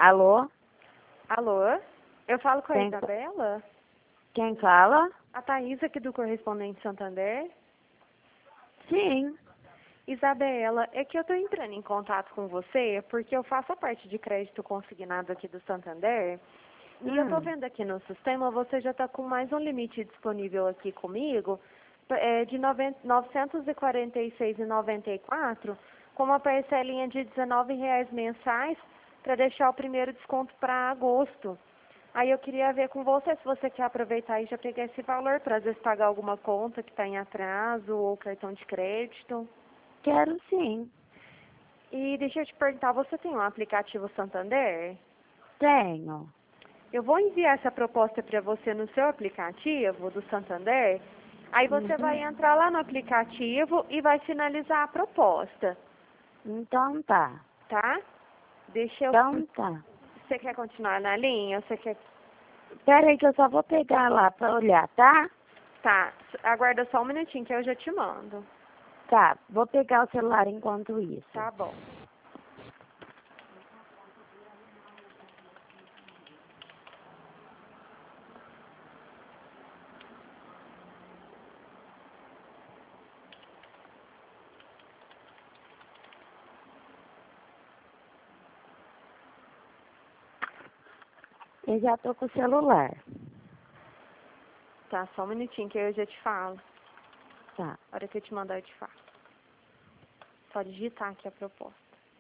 Alô? Alô? Eu falo com a Quem, Isabela? quem fala? A Thaís aqui do Correspondente Santander. Sim. Isabela, é que eu estou entrando em contato com você porque eu faço a parte de crédito consignado aqui do Santander. E eu estou vendo aqui no sistema, você já está com mais um limite disponível aqui comigo, de R$ 946,94, com uma parcelinha de R$ 19 mensais para deixar o primeiro desconto para agosto. Aí eu queria ver com você se você quer aproveitar e já pegar esse valor para às vezes pagar alguma conta que está em atraso ou cartão de crédito. Quero sim. E deixa eu te perguntar, você tem um aplicativo Santander? Tenho. Eu vou enviar essa proposta para você no seu aplicativo do Santander. Aí você vai entrar lá no aplicativo e vai finalizar a proposta, Então tá. tá? Deixa eu... Então tá. Você quer continuar na linha? Você quer... Pera aí que eu só vou pegar lá pra olhar, tá? Tá, aguarda só um minutinho que eu já te mando. Tá, vou pegar o celular enquanto isso. Tá bom. Eu já tô com o celular. Tá, só um minutinho que eu já te falo. Tá. A hora que eu te mandar eu te falo. Só digitar aqui a proposta.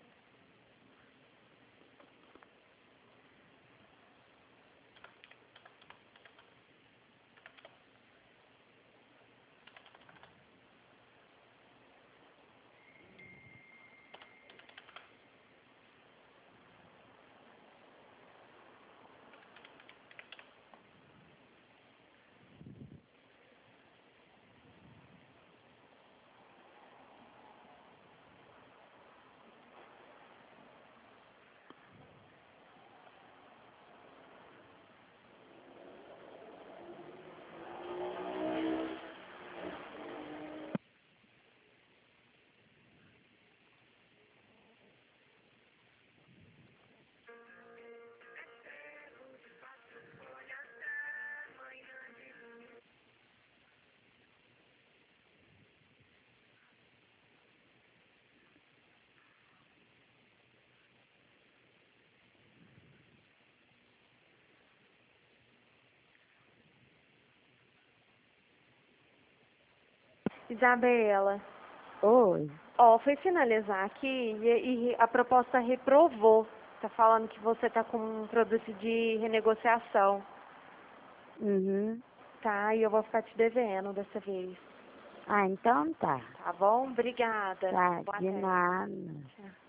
Isabela, Oi. ó, fui finalizar aqui e a proposta reprovou. Tá falando que você tá com um produto de renegociação. Uhum. Tá, e eu vou ficar te devendo dessa vez. Ah, então tá. Tá bom? Obrigada. Tá, Boa de tarde. nada. Tchau.